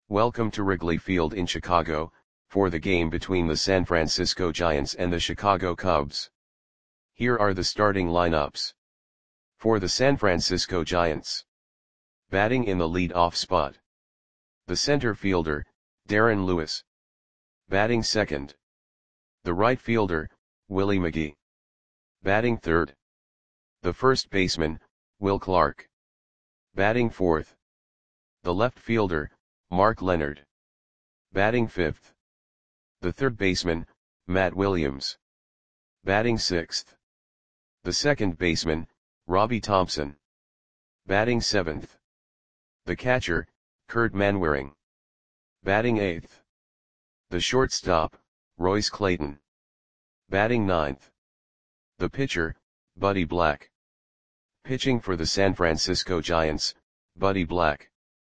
Welcome to Wrigley Field in Chicago, for the game between the San Francisco Giants and the Chicago Cubs. Here are the starting lineups. For the San Francisco Giants. Batting in the lead-off spot. The center fielder, Darren Lewis. Batting second. The right fielder, Willie McGee. Batting third. The first baseman, Will Clark. Batting fourth. The left fielder, Mark Leonard. Batting fifth. The third baseman, Matt Williams. Batting sixth. The second baseman, Robbie Thompson. Batting seventh. The catcher, Kurt Manwaring. Batting eighth. The shortstop, Royce Clayton. Batting ninth. The pitcher, Buddy Black. Pitching for the San Francisco Giants, Buddy Black.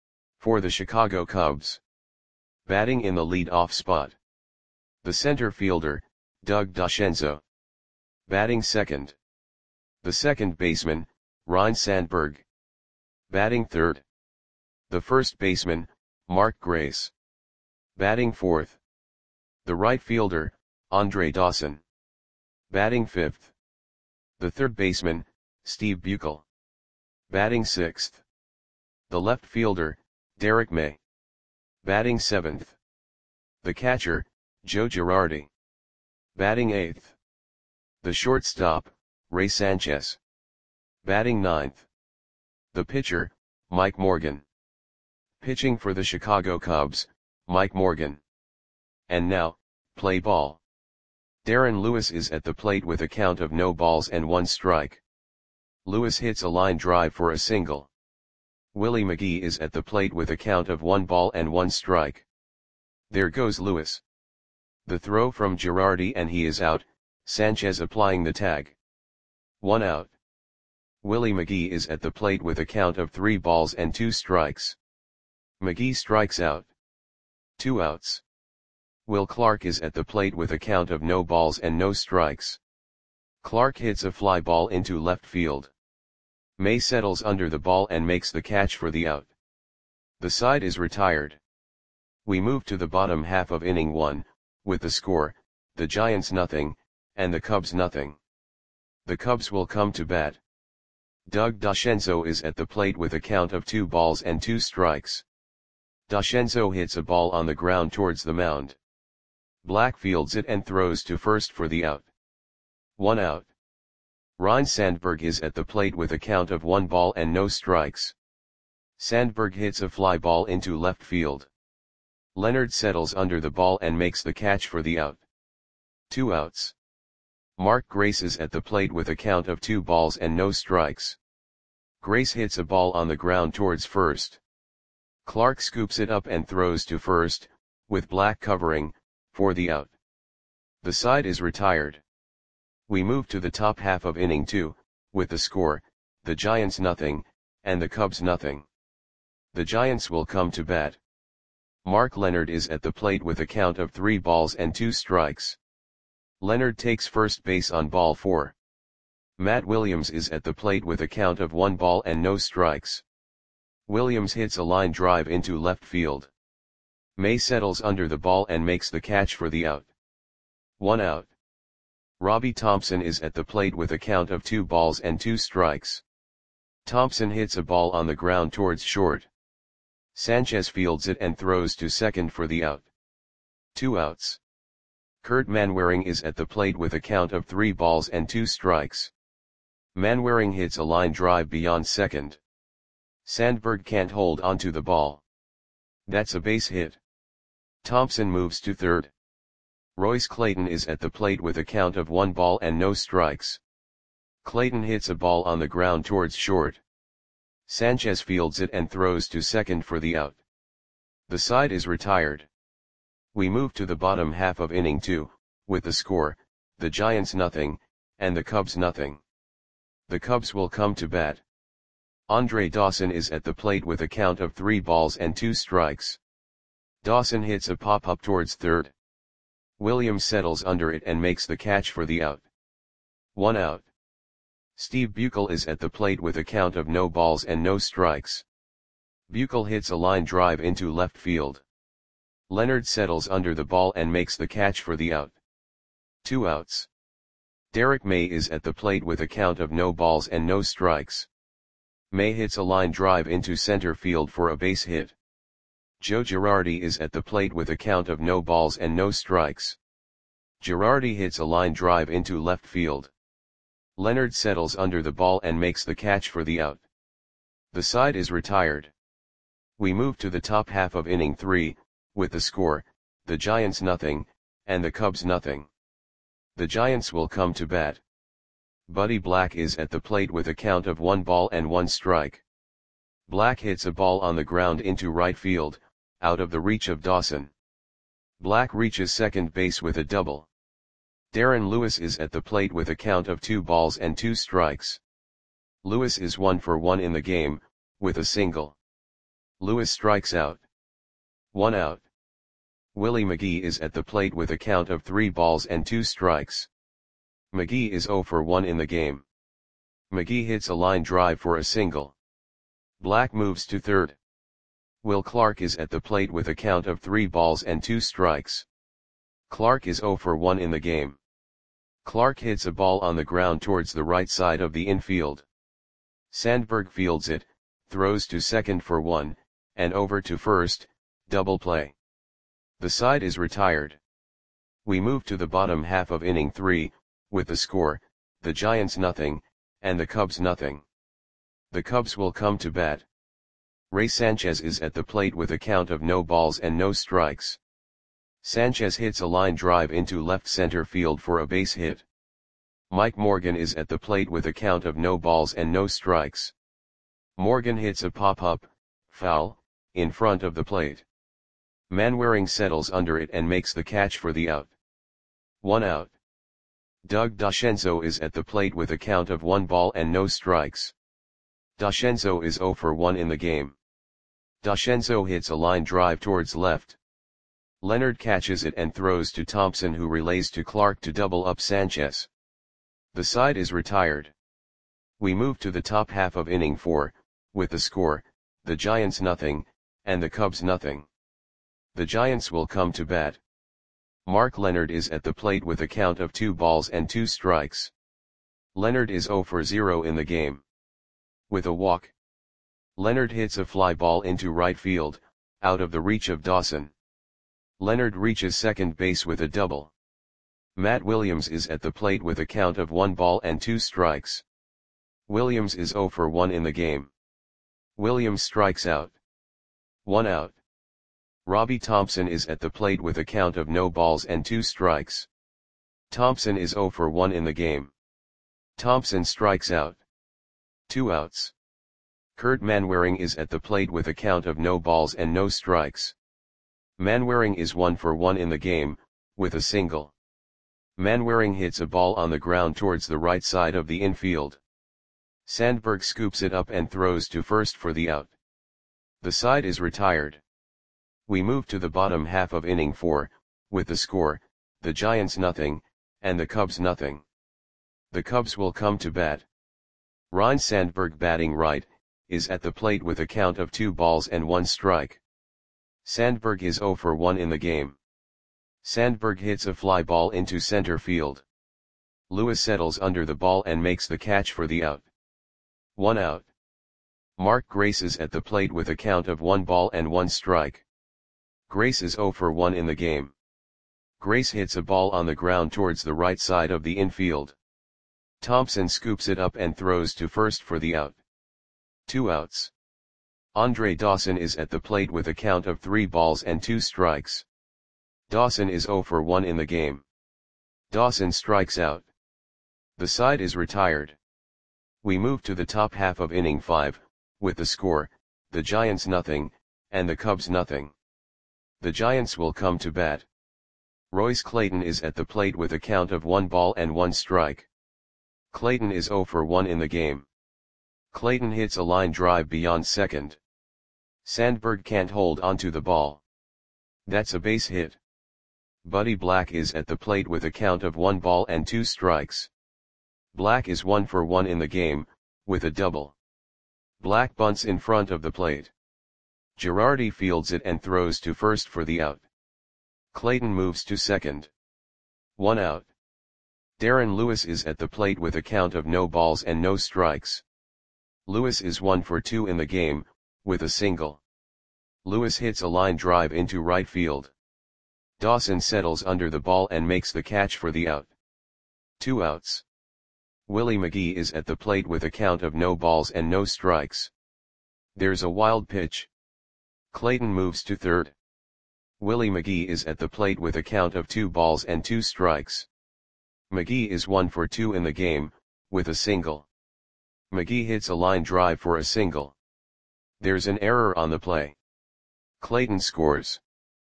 For the Chicago Cubs. Batting in the lead-off spot. The center fielder, Doug DeCenzo. Batting second. The second baseman, Ryne Sandberg. Batting third. The first baseman, Mark Grace. Batting fourth. The right fielder, Andre Dawson. Batting fifth. The third baseman, Steve Buechele. Batting sixth. The left fielder, Derek May. Batting seventh. The catcher, Joe Girardi. Batting eighth. The shortstop, Ray Sanchez. Batting ninth. The pitcher, Mike Morgan. Pitching for the Chicago Cubs, Mike Morgan. And now, play ball. Darren Lewis is at the plate with a count of no balls and 1 strike. Lewis hits a line drive for a single. Willie McGee is at the plate with a count of 1 ball and 1 strike. There goes Lewis. The throw from Girardi and he is out, Sanchez applying the tag. 1 out. Willie McGee is at the plate with a count of 3 balls and 2 strikes. McGee strikes out. 2 outs. Will Clark is at the plate with a count of no balls and no strikes. Clark hits a fly ball into left field. May settles under the ball and makes the catch for the out. The side is retired. We move to the bottom half of inning 1, with the score, the Giants nothing, and the Cubs nothing. The Cubs will come to bat. Doug DeCenzo is at the plate with a count of 2 balls and 2 strikes. DeCenzo hits a ball on the ground towards the mound. Black fields it and throws to first for the out. 1 out. Ryne Sandberg is at the plate with a count of 1 ball and no strikes. Sandberg hits a fly ball into left field. Leonard settles under the ball and makes the catch for the out. 2 outs. Mark Grace is at the plate with a count of 2 balls and no strikes. Grace hits a ball on the ground towards first. Clark scoops it up and throws to first, with Black covering, for the out. The side is retired. We move to the top half of inning 2, with the score, the Giants nothing, and the Cubs nothing. The Giants will come to bat. Mark Leonard is at the plate with a count of 3 balls and 2 strikes. Leonard takes first base on ball 4. Matt Williams is at the plate with a count of 1 ball and no strikes. Williams hits a line drive into left field. May settles under the ball and makes the catch for the out. 1 out. Robbie Thompson is at the plate with a count of 2 balls and 2 strikes. Thompson hits a ball on the ground towards short. Sanchez fields it and throws to second for the out. 2 outs. Kurt Manwaring is at the plate with a count of 3 balls and 2 strikes. Manwaring hits a line drive beyond second. Sandberg can't hold onto the ball. That's a base hit. Thompson moves to third. Royce Clayton is at the plate with a count of 1 ball and no strikes. Clayton hits a ball on the ground towards short. Sanchez fields it and throws to second for the out. The side is retired. We move to the bottom half of inning 2, with the score, the Giants nothing, and the Cubs nothing. The Cubs will come to bat. Andre Dawson is at the plate with a count of 3 balls and 2 strikes. Dawson hits a pop-up towards third. Williams settles under it and makes the catch for the out. 1 out. Steve Buechele is at the plate with a count of no balls and no strikes. Buechel hits a line drive into left field. Leonard settles under the ball and makes the catch for the out. 2 outs. Derek May is at the plate with a count of no balls and no strikes. May hits a line drive into center field for a base hit. Joe Girardi is at the plate with a count of no balls and no strikes. Girardi hits a line drive into left field. Leonard settles under the ball and makes the catch for the out. The side is retired. We move to the top half of inning 3, with the score, the Giants nothing, and the Cubs nothing. The Giants will come to bat. Buddy Black is at the plate with a count of 1 ball and 1 strike. Black hits a ball on the ground into right field, out of the reach of Dawson. Black reaches second base with a double. Darren Lewis is at the plate with a count of 2 balls and 2 strikes. Lewis is 1 for 1 in the game, with a single. Lewis strikes out. 1 out. Willie McGee is at the plate with a count of 3 balls and 2 strikes. McGee is 0 for 1 in the game. McGee hits a line drive for a single. Black moves to third. Will Clark is at the plate with a count of 3 balls and 2 strikes. Clark is 0 for 1 in the game. Clark hits a ball on the ground towards the right side of the infield. Sandberg fields it, throws to second for 1, and over to first, double play. The side is retired. We move to the bottom half of inning 3, with the score, the Giants nothing, and the Cubs nothing. The Cubs will come to bat. Ray Sanchez is at the plate with a count of no balls and no strikes. Sanchez hits a line drive into left center field for a base hit. Mike Morgan is at the plate with a count of no balls and no strikes. Morgan hits a pop-up, foul, in front of the plate. Manwaring settles under it and makes the catch for the out. 1 out. Doug DeCenzo is at the plate with a count of 1 ball and no strikes. DeCenzo is 0 for 1 in the game. DeCenzo hits a line drive towards left. Leonard catches it and throws to Thompson, who relays to Clark to double up Sanchez. The side is retired. We move to the top half of inning 4, with the score, the Giants nothing, and the Cubs nothing. The Giants will come to bat. Mark Leonard is at the plate with a count of 2 balls and 2 strikes. Leonard is 0 for 0 in the game. With a walk, Leonard hits a fly ball into right field, out of the reach of Dawson. Leonard reaches second base with a double. Matt Williams is at the plate with a count of 1 ball and 2 strikes. Williams is 0 for 1 in the game. Williams strikes out. 1 out. Robbie Thompson is at the plate with a count of no balls and 2 strikes. Thompson is 0 for 1 in the game. Thompson strikes out. 2 outs. Kurt Manwaring is at the plate with a count of no balls and no strikes. Manwaring is 1 for 1 in the game, with a single. Manwaring hits a ball on the ground towards the right side of the infield. Sandberg scoops it up and throws to first for the out. The side is retired. We move to the bottom half of inning 4, with the score, the Giants nothing, and the Cubs nothing. The Cubs will come to bat. Ryne Sandberg, batting right, is at the plate with a count of 2 balls and 1 strike. Sandberg is 0 for 1 in the game. Sandberg hits a fly ball into center field. Lewis settles under the ball and makes the catch for the out. 1 out. Mark Grace is at the plate with a count of 1 ball and 1 strike. Grace is 0 for 1 in the game. Grace hits a ball on the ground towards the right side of the infield. Thompson scoops it up and throws to first for the out. 2 outs. Andre Dawson is at the plate with a count of 3 balls and 2 strikes. Dawson is 0 for 1 in the game. Dawson strikes out. The side is retired. We move to the top half of inning 5, with the score, the Giants nothing, and the Cubs nothing. The Giants will come to bat. Royce Clayton is at the plate with a count of 1 ball and 1 strike. Clayton is 0 for 1 in the game. Clayton hits a line drive beyond second. Sandberg can't hold onto the ball. That's a base hit. Buddy Black is at the plate with a count of 1 ball and 2 strikes. Black is 1 for 1 in the game, with a double. Black bunts in front of the plate. Girardi fields it and throws to first for the out. Clayton moves to second. 1 out. Darren Lewis is at the plate with a count of no balls and no strikes. Lewis is 1 for 2 in the game, with a single. Lewis hits a line drive into right field. Dawson settles under the ball and makes the catch for the out. 2 outs. Willie McGee is at the plate with a count of no balls and no strikes. There's a wild pitch. Clayton moves to third. Willie McGee is at the plate with a count of 2 balls and 2 strikes. McGee is 1 for 2 in the game, with a single. McGee hits a line drive for a single. There's an error on the play. Clayton scores.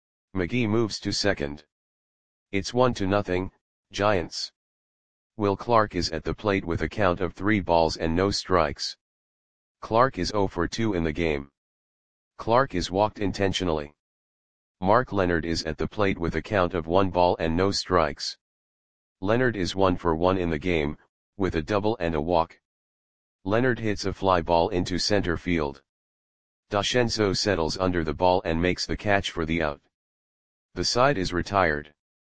McGee moves to second. It's 1-0, Giants. Will Clark is at the plate with a count of 3 balls and no strikes. Clark is 0 for 2 in the game. Clark is walked intentionally. Mark Leonard is at the plate with a count of 1 ball and no strikes. Leonard is 1 for 1 in the game, with a double and a walk. Leonard hits a fly ball into center field. Dashenzo settles under the ball and makes the catch for the out. The side is retired.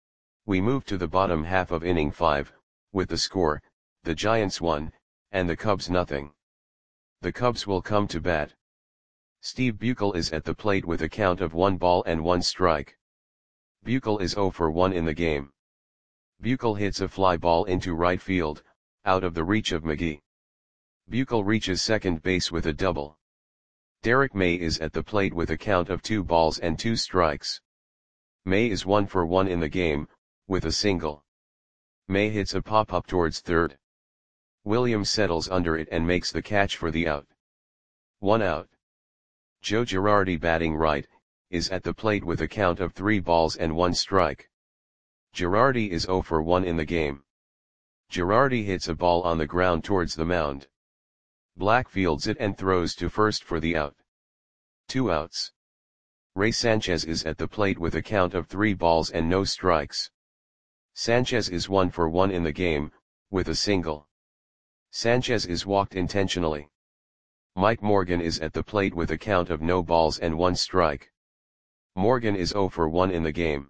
We move to the bottom half of inning 5, with the score, the Giants 1, and the Cubs 0. The Cubs will come to bat. Steve Buechel is at the plate with a count of 1 ball and 1 strike. Buechel is 0 for 1 in the game. Buechel hits a fly ball into right field, out of the reach of McGee. Buechel reaches second base with a double. Derek May is at the plate with a count of 2 balls and 2 strikes. May is 1 for 1 in the game, with a single. May hits a pop-up towards third. Williams settles under it and makes the catch for the out. 1 out. Joe Girardi, batting right, is at the plate with a count of 3 balls and 1 strike. Girardi is 0 for 1 in the game. Girardi hits a ball on the ground towards the mound. Black fields it and throws to first for the out. 2 outs. Ray Sanchez is at the plate with a count of 3 balls and no strikes. Sanchez is 1 for 1 in the game, with a single. Sanchez is walked intentionally. Mike Morgan is at the plate with a count of no balls and 1 strike. Morgan is 0 for 1 in the game.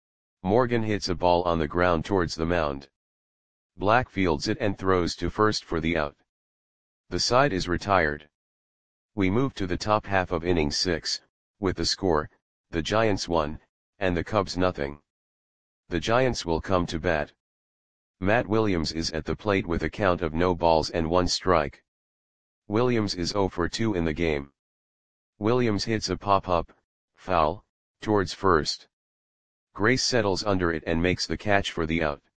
Morgan hits a ball on the ground towards the mound. Black fields it and throws to first for the out. The side is retired. We move to the top half of inning 6, with the score, the Giants 1, and the Cubs 0. The Giants will come to bat. Matt Williams is at the plate with a count of no balls and 1 strike. Williams is 0 for 2 in the game. Williams hits a pop-up, foul, towards first. Grace settles under it and makes the catch for the out.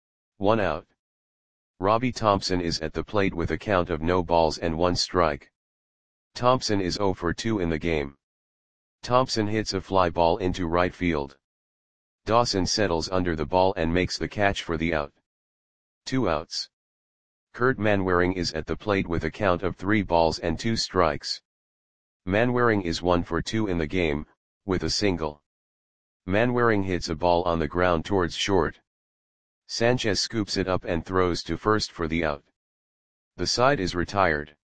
1 out. Robbie Thompson is at the plate with a count of no balls and 1 strike. Thompson is 0 for 2 in the game. Thompson hits a fly ball into right field. Dawson settles under the ball and makes the catch for the out. 2 outs. Kurt Manwaring is at the plate with a count of 3 balls and 2 strikes. Manwaring is 1 for 2 in the game, with a single. Manwaring hits a ball on the ground towards short. Sanchez scoops it up and throws to first for the out. The side is retired.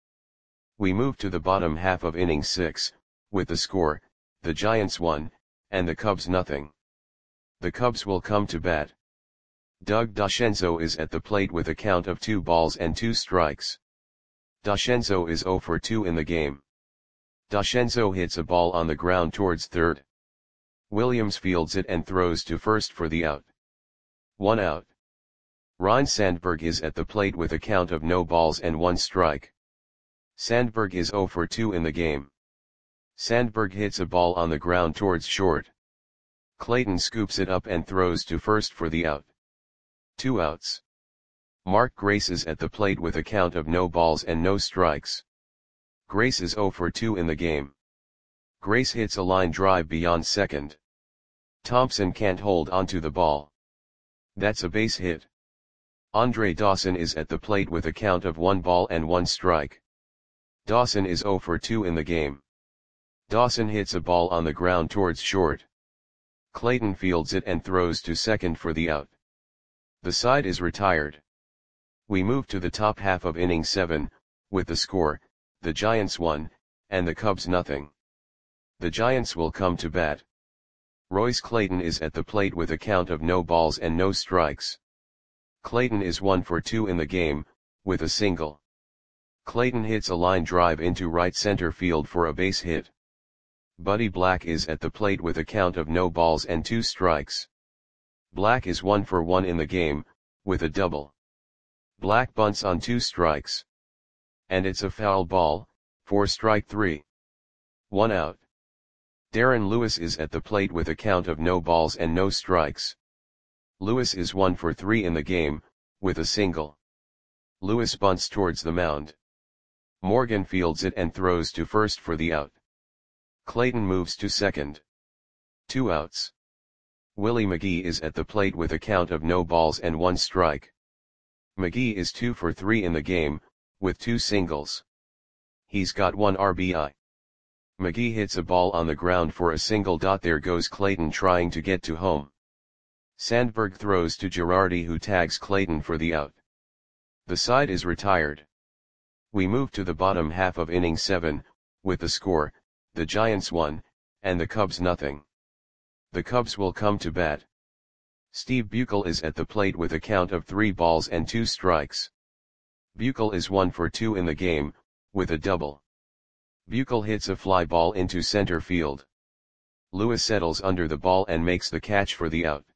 We move to the bottom half of inning 6, with the score, the Giants 1, and the Cubs 0. The Cubs will come to bat. Doug Dashenzo is at the plate with a count of 2 balls and 2 strikes. Dashenzo is 0 for 2 in the game. Dashenzo hits a ball on the ground towards third. Williams fields it and throws to first for the out. 1 out. Ryne Sandberg is at the plate with a count of no balls and 1 strike. Sandberg is 0 for 2 in the game. Sandberg hits a ball on the ground towards short. Clayton scoops it up and throws to first for the out. 2 outs. Mark Grace is at the plate with a count of no balls and no strikes. Grace is 0 for 2 in the game. Grace hits a line drive beyond second. Thompson can't hold onto the ball. That's a base hit. Andre Dawson is at the plate with a count of 1 ball and 1 strike. Dawson is 0 for 2 in the game. Dawson hits a ball on the ground towards short. Clayton fields it and throws to second for the out. The side is retired. We move to the top half of inning 7, with the score, the Giants 1, and the Cubs 0. The Giants will come to bat. Royce Clayton is at the plate with a count of no balls and no strikes. Clayton is 1 for 2 in the game, with a single. Clayton hits a line drive into right center field for a base hit. Buddy Black is at the plate with a count of no balls and 2 strikes. Black is 1 for 1 in the game, with a double. Black bunts on 2 strikes. And it's a foul ball, for strike 3. 1 out. Darren Lewis is at the plate with a count of no balls and no strikes. Lewis is 1 for 3 in the game, with a single. Lewis bunts towards the mound. Morgan fields it and throws to first for the out. Clayton moves to second. 2 outs. Willie McGee is at the plate with a count of no balls and 1 strike. McGee is 2 for 3 in the game, with 2 singles. He's got 1 RBI. McGee hits a ball on the ground for a single. There goes Clayton trying to get to home. Sandberg throws to Girardi, who tags Clayton for the out. The side is retired. We move to the bottom half of inning 7, with the score, the Giants 1, and the Cubs nothing. The Cubs will come to bat. Steve Buechel is at the plate with a count of 3 balls and 2 strikes. Buechel is 1 for 2 in the game, with a double. Buechel hits a fly ball into center field. Lewis settles under the ball and makes the catch for the out.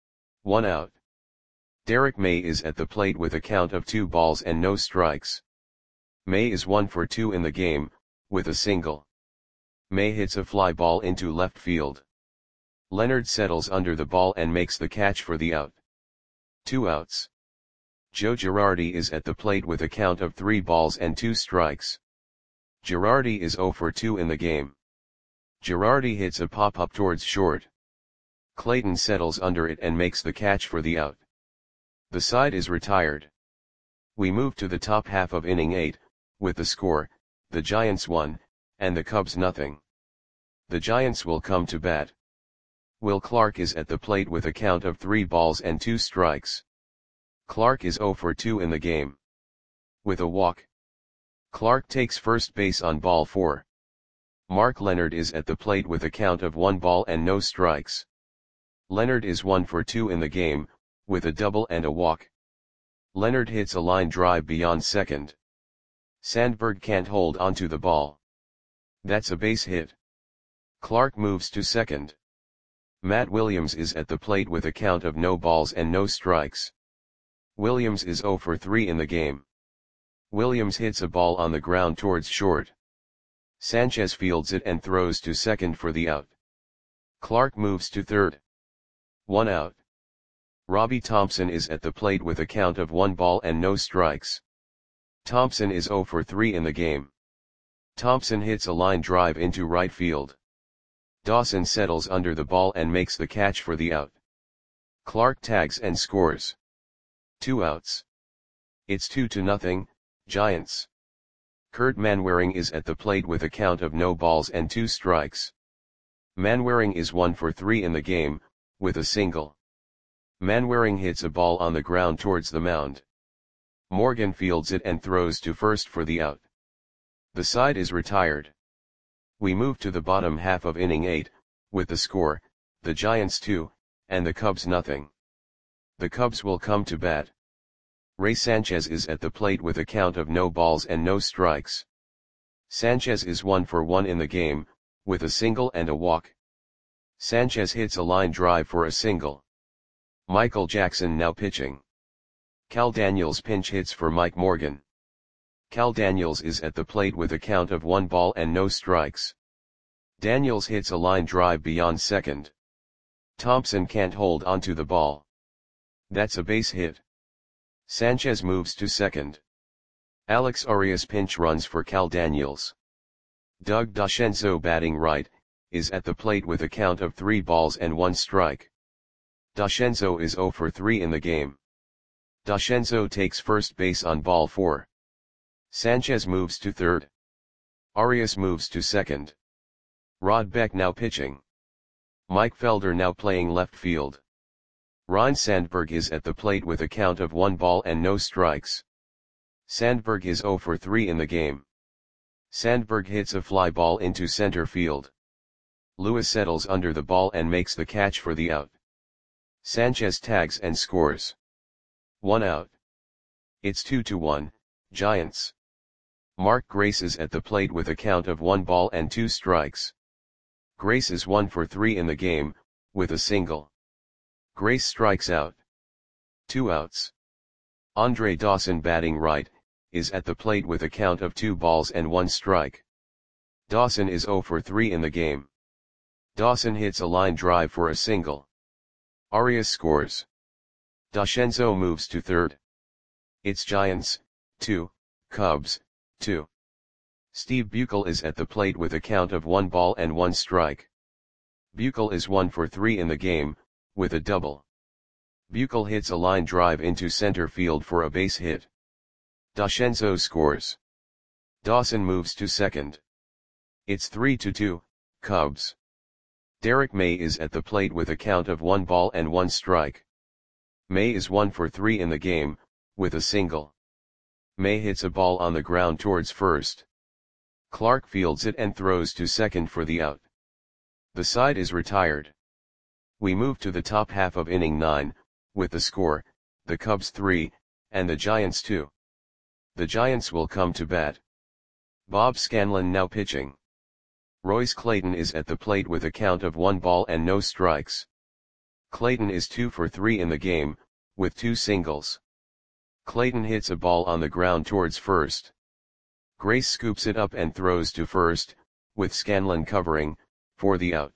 1 out. Derek May is at the plate with a count of 2 balls and no strikes. May is 1 for 2 in the game, with a single. May hits a fly ball into left field. Leonard settles under the ball and makes the catch for the out. 2 outs. Joe Girardi is at the plate with a count of 3 balls and 2 strikes. Girardi is 0 for 2 in the game. Girardi hits a pop-up towards short. Clayton settles under it and makes the catch for the out. The side is retired. We move to the top half of inning 8, with the score, the Giants 1, and the Cubs nothing. The Giants will come to bat. Will Clark is at the plate with a count of 3 balls and 2 strikes. Clark is 0 for 2 in the game. With a walk. Clark takes first base on ball 4. Mark Leonard is at the plate with a count of 1 ball and no strikes. Leonard is 1 for 2 in the game, with a double and a walk. Leonard hits a line drive beyond second. Sandberg can't hold onto the ball. That's a base hit. Clark moves to second. Matt Williams is at the plate with a count of no balls and no strikes. Williams is 0 for 3 in the game. Williams hits a ball on the ground towards short. Sanchez fields it and throws to second for the out. Clark moves to third. 1 out. Robbie Thompson is at the plate with a count of 1 ball and no strikes. Thompson is 0 for 3 in the game. Thompson hits a line drive into right field. Dawson settles under the ball and makes the catch for the out. Clark tags and scores. 2 outs. It's 2-0, Giants. Kurt Manwaring is at the plate with a count of no balls and 2 strikes. Manwaring is 1 for 3 in the game, with a single. Manwaring hits a ball on the ground towards the mound. Morgan fields it and throws to first for the out. The side is retired. We move to the bottom half of inning 8, with the score, the Giants 2, and the Cubs nothing. The Cubs will come to bat. Ray Sanchez is at the plate with a count of no balls and no strikes. Sanchez is 1 for 1 in the game, with a single and a walk. Sanchez hits a line drive for a single. Michael Jackson now pitching. Cal Daniels pinch hits for Mike Morgan. Cal Daniels is at the plate with a count of 1 ball and no strikes. Daniels hits a line drive beyond second. Thompson can't hold onto the ball. That's a base hit. Sanchez moves to second. Alex Arias pinch runs for Cal Daniels. Doug DeCenzo batting right, is at the plate with a count of 3 balls and 1 strike. DeCenzo is 0 for 3 in the game. DeCenzo takes first base on ball 4. Sanchez moves to third. Arias moves to second. Rod Beck now pitching. Mike Felder now playing left field. Ryne Sandberg is at the plate with a count of 1 ball and no strikes. Sandberg is 0 for 3 in the game. Sandberg hits a fly ball into center field. Lewis settles under the ball and makes the catch for the out. Sanchez tags and scores. 1 out. It's 2-1, Giants. Mark Grace is at the plate with a count of 1 ball and 2 strikes. Grace is 1 for 3 in the game, with a single. Grace strikes out. 2 outs. Andre Dawson, batting right, is at the plate with a count of 2 balls and 1 strike. Dawson is 0 for 3 in the game. Dawson hits a line drive for a single. Arias scores. Dashenzo moves to third. It's Giants, 2, Cubs, 2. Steve Buechel is at the plate with a count of 1 ball and 1 strike. Buechel is 1 for 3 in the game, with a double. Buechel hits a line drive into center field for a base hit. Dashenzo scores. Dawson moves to second. It's 3-2, Cubs. Derek May is at the plate with a count of 1 ball and 1 strike. May is 1 for 3 in the game, with a single. May hits a ball on the ground towards first. Clark fields it and throws to second for the out. The side is retired. We move to the top half of inning 9, with the score, the Cubs 3, and the Giants 2. The Giants will come to bat. Bob Scanlon now pitching. Royce Clayton is at the plate with a count of 1 ball and no strikes. Clayton is 2 for 3 in the game, with 2 singles. Clayton hits a ball on the ground towards first. Grace scoops it up and throws to first, with Scanlon covering, for the out.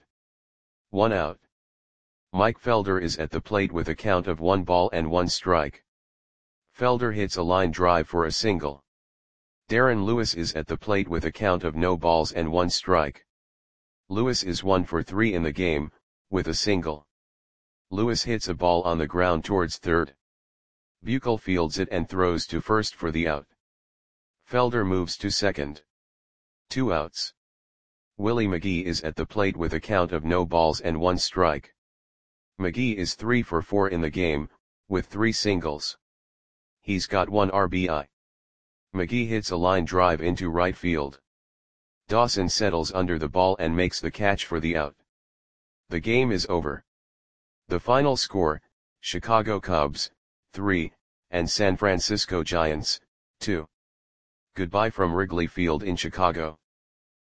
1 out. Mike Felder is at the plate with a count of 1 ball and 1 strike. Felder hits a line drive for a single. Darren Lewis is at the plate with a count of no balls and 1 strike. Lewis is 1 for 3 in the game, with a single. Lewis hits a ball on the ground towards third. Buechel fields it and throws to first for the out. Felder moves to second. 2 outs. Willie McGee is at the plate with a count of no balls and 1 strike. McGee is 3 for 4 in the game, with 3 singles. He's got 1 RBI. McGee hits a line drive into right field. Dawson settles under the ball and makes the catch for the out. The game is over. The final score, Chicago Cubs, 3, and San Francisco Giants, 2. Goodbye from Wrigley Field in Chicago.